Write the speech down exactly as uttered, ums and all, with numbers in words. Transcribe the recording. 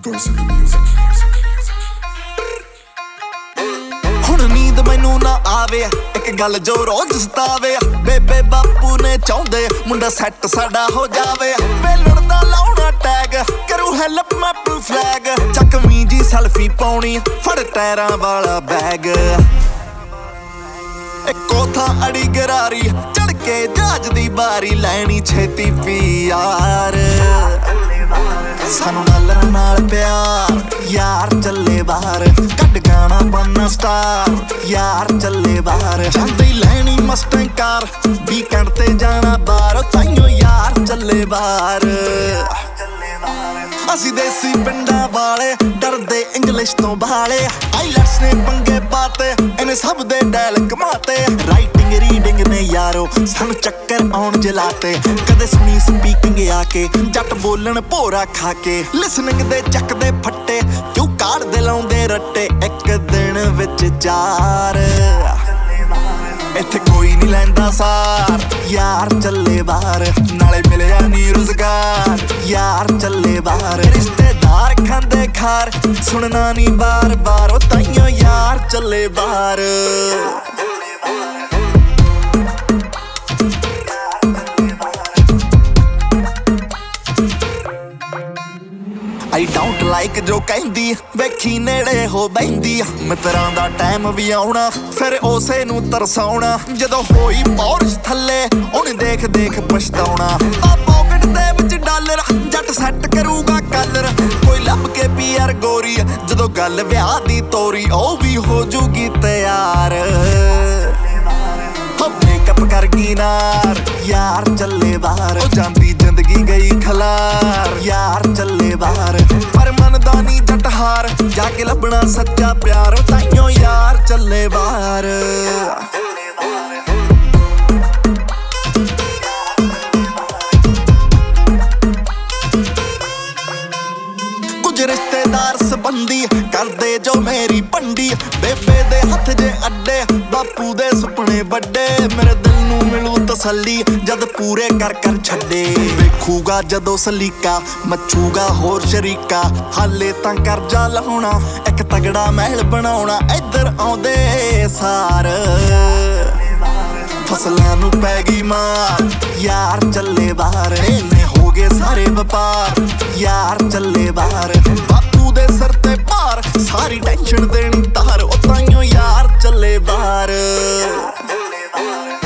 voice in the music. ਹੁਣ ਨੀਂਦ ਮੈਨੂੰ ਨਾ ਆਵੇ ਇੱਕ ਗੱਲ ਜੋ ਰੋਜ਼ ਸਤਾਵੇ ਬੇਬੇ ਬਾਪੂ ਨੇ ਚਾਹੁੰਦੇ ਮੁੰਡਾ ਸੈੱਟ ਸਾਡਾ ਹੋ ਜਾਵੇ ਵੇਲਣ ਦਾ ਲਾਉਣਾ ਟੈਗ ਕਰੂ ਹੈਲਪ ਮੈਪਲ ਫਲੈਗ ਚੱਕਵੀਂ ਜੀ ਸੈਲਫੀ ਪਾਉਣੀ ਫੜ ਟਾਇਰਾਂ ਵਾਲਾ ਬੈਗ ਇੱਕੋ ਥਾਂ ਅੜੀ ਗਰਾਰੀ ਚੜ ਕੇ ਜਹਾਜ਼ ਦੀ ਬਾਰੀ ਲੈਣੀ ਛੇਤੀ ਪੀਆਰ ਸਾਨੂੰ ਡਾਲਰਾਂ ਨਾਲ ਪਿਆਰ ਯਾਰ ਚੱਲੇ ਬਾਹਰ ਕੱਢ ਗਾਣਾ ਬਣਨਾ ਸਟਾਰ ਯਾਰ ਚੱਲੇ ਬਾਹਰ ਜਾਂਦੀ ਲੈਣੀ ਮਸਟੈਂਗ ਕਾਰ ਵੀਕਐਂਡ ਤੇ ਜਾਣਾ ਬਾਹਰ ਤਾਈਓ ਯਾਰ ਚੱਲੇ ਬਾਹਰ ਅਸੀਂ ਦੇਸੀ ਪਿੰਡਾਂ ਵਾਲੇ ਡਰਦੇ ਇੰਗਲਿਸ਼ ਤੋਂ ਬਾਲੇ ਆਈਲੈਟਸ ਨੇ ਪੰਗੇ ਪਾਤੇ ਇਹਨੇ ਸਭ ਦੇ ਡੈਲ ਕਮਾਤੇ ਰਾਈਟਿੰਗ ਰੀਡਿੰਗ ਨੇ ਯਾਰੋ ਸਾਨੂੰ ਚੱਕਰ ਆਉਣ ਜਲਾਤੇ ਕਦੇ ਸੁਣੀ ਸਪੀਕਿੰਗ ਆ ਕੇ ਜੱਟ ਬੋਲਣ ਭੋਰਾ ਖਾ ਕੇ ਲਿਸਨਿੰਗ ਦੇ ਚੱਕਦੇ ਫੱਟੇ ਕਿਉਂ ਕਾੜਦੇ ਲਾਉਂਦੇ ਰੱਟੇ ਇੱਕ ਦਿਨ ਵਿੱਚ ਚਾਰ ਇੱਥੇ ਕੋਈ ਨਹੀਂ ਲੈਂਦਾ ਸਾਰ ਯਾਰ ਚੱਲੇ ਬਾਹਰ ਨਾਲੇ ਮਿਲਿਆ ਨੀ ਰੁਜ਼ਗਾਰ ਯਾਰ ਚੱਲੇ ਬਾਹਰ ਰਿਸ਼ਤੇਦਾਰ ਖਾਂਦੇ ਖਾਰ ਸੁਣਨਾ ਨੀ ਬਾਰ ਬਾਰ ਉਹ ਤਾਈਓ ਯਾਰ ਚੱਲੇ ਬਾਹਰ I don't like ਜੋ ਕਹਿੰਦੀ ਵੇਖੀ ਨੇੜੇ ਹੋ ਬੈਂਦੀ ਮਿੱਤਰਾਂ ਦਾ ਟਾਈਮ ਵੀ ਆਉਣਾ ਫਿਰ ਉਸੇ ਨੂੰ ਤਰਸਾਉਣਾ ਜਦੋਂ ਹੋਈ ਪੌਰਸ਼ ਥੱਲੇ ਉਹਨੇ ਦੇਖ ਦੇਖ ਪਛਤਾਉਣਾ ਆ ਪੌਕਟ ਦੇ ਵਿੱਚ ਡਾਲਰ ਜੱਟ ਸੈੱਟ ਕਰੂਗਾ ਕਲਰ ਕੋਈ ਲੱਭ ਕੇ ਪੀਆਰ ਗੋਰੀ ਜਦੋਂ ਗੱਲ ਵਿਆਹ ਦੀ ਤੋਰੀ ਉਹ ਵੀ ਹੋ ਜੂਗੀ ਤਿਆਰ ਮੇਕਅਪ ਕਰ ਗਈ ਨਾਰ ਯਾਰ ਚੱਲੇ ਬਾਹਰ ਉਹ ਜਾਂਦੀ ਜ਼ਿੰਦਗੀ ਗਈ ਖਲਾਰ ਯਾਰ ਚੱਲੇ ਬਾਹਰ ਪਰ ਮੰਨਦਾ ਨੀ ਜੱਟ ਹਾਰ ਜਾ ਕੇ ਲੱਭਣਾ ਸੱਚਾ ਪਿਆਰ ਤਾਈਓ ਯਾਰ ਚੱਲੇ ਬਾਹਰ ਕੁਝ ਰਿਸ਼ਤੇਦਾਰ ਸੰਬੰਧੀ ਕਰਦੇ ਜੋ ਮੇਰੀ ਪੰਡੀ ਬੇਬੇ ਦੇ ਹੱਥ ਜੇ ਅੱਡੇ ਬਾਪੂ ਦੇ ਸੁਪਨੇ ਵੱਡੇ ਮੇਰੇ ਦਿਲ ਨੂੰ ਮਿਲੂ ਤਸੱਲੀ ਜਦ ਪੂਰੇ ਕਰ ਕਰ ਛੱਡੇ ਵੇਖੂਗਾ ਜਦੋਂ ਸਲੀਕਾ ਮੱਚੂਗਾ ਹੋਰ ਸ਼ਰੀਕਾ ਹਾਲੇ ਤਾਂ ਕਰਜ਼ਾ ਲਾਉਣਾ ਇੱਕ ਤਗੜਾ ਮਹਿਲ ਬਣਾਉਣਾ ਇੱਧਰ ਆਉਂਦੇ ਸਾਰ ਫਸਲਾਂ ਨੂੰ ਪੈ ਗਈ ਮਾਰ ਯਾਰ ਚੱਲੇ ਬਾਹਰ ਇਹਨੇ ਹੋ ਗਏ ਸਾਰੇ ਵਪਾਰ ਯਾਰ ਚੱਲੇ ਬਾਹਰ ਬਾਪੂ ਦੇ ਸਿਰ ਤੇ ਭਾਰ ਸਾਰੀ ਟੈਨਸ਼ਨ ਦੇਣੀ ਤਾਰ ਉਹ ਤਾਈਓ ਯਾਰ ਚੱਲੇ ਬਾਹਰ